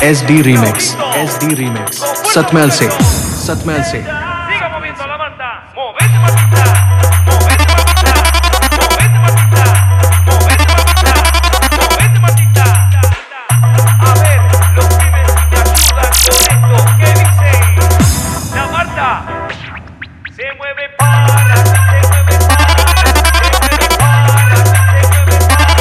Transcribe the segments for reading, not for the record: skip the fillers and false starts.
SD Remix, SD Remix, Satmel se, Satmel se. Siga moviendo la manta, movete matita, movete matita, movete matita, movete matita, movete matita. A ver, los pibes me ayudan con esto que dice. La Marta se mueve para, se mueve para, se mueve para, se mueve para, se mueve para, se mueve para.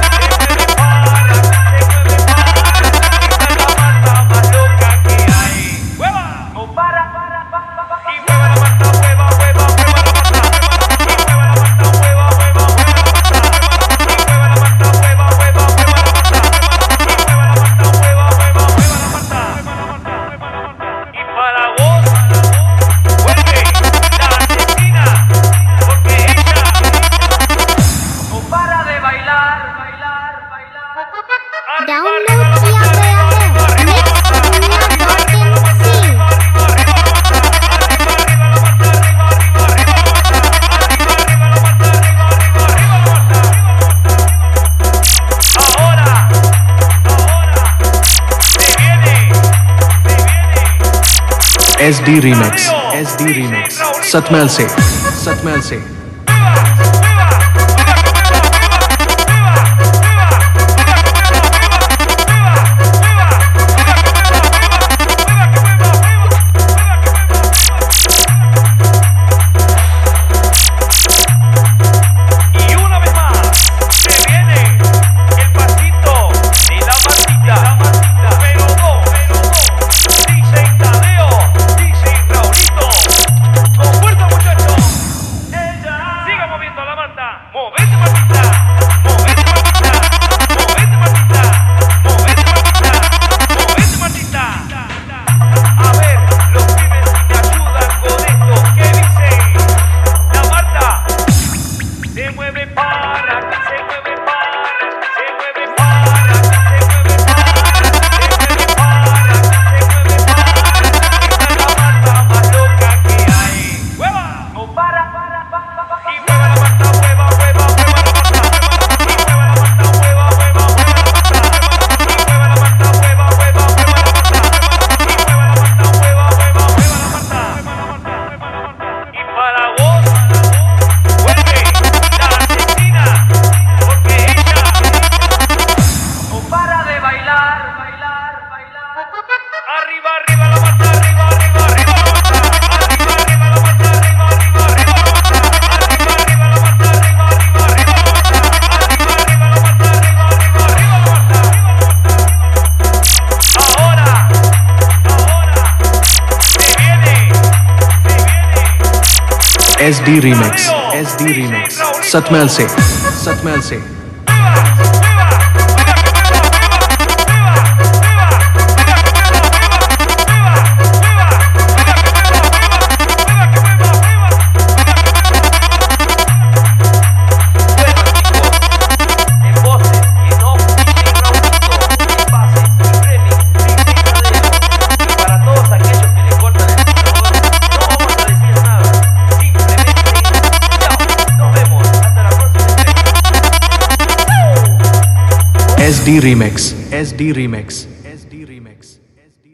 La Marta más loca que hay. ¡Hueva! No para. Y mueve la Marta, hueva, hueva, hueva la Marta. Y mueve la Marta, hueva, hueva, hueva la Marta. Y mueve la Marta, hueva, hueva, hueva la Marta. Y mueve la Marta, hueva, hueva, hueva la Marta. Y para vos, vuelve la asesina, porque ella no para de bailar, bailar, bailar. Download किया गया है Mix SD Remix, SD Remix, Satmel se, Satmel se. Y una vez más, se viene el pasito de la Martita, pero no, DJ Tadeo, DJ Raulito, con fuerza muchachos, siga moviendo la manta, movete Martita, movete Martita, movete Martita, movete Martita, movete Martita. A ver, los pibes me ayudan con esto que dice. La Marta se mueve para, se mueve para, se mueve para, se mueve para, se mueve para, se mueve para. La Marta más loca que hay. ¡Hueva! No para. Y mueve la Marta, hueva, hueva, hueva la Marta. Y mueve la Marta, hueva, hueva, hueva la Marta. Y mueve la Marta, hueva, hueva, hueva la Marta. Y mueve la Marta, hueva, hueva, hueva la Marta. Y para vos, vuelve la asesina, porque ella no para de bailar, bailar, bailar. Arriba, arriba la Marta, arriba, arriba, arriba la Marta. Arriba, arriba la Marta, arriba, arriba, arriba la Marta. Arriba, arriba la Marta, arriba, arriba, arriba la Marta. Arriba, arriba la Marta, arriba, arriba, arriba la Marta. Ahora, se viene. SD Remix, SD Remix, Satmel se, Satmel se. Para todos aquellos que le cortan el micrófono, no vamos a decir nada. Simplemente chao. Nos vemos. Hasta la próxima entrega. SD Remix, SD Remix.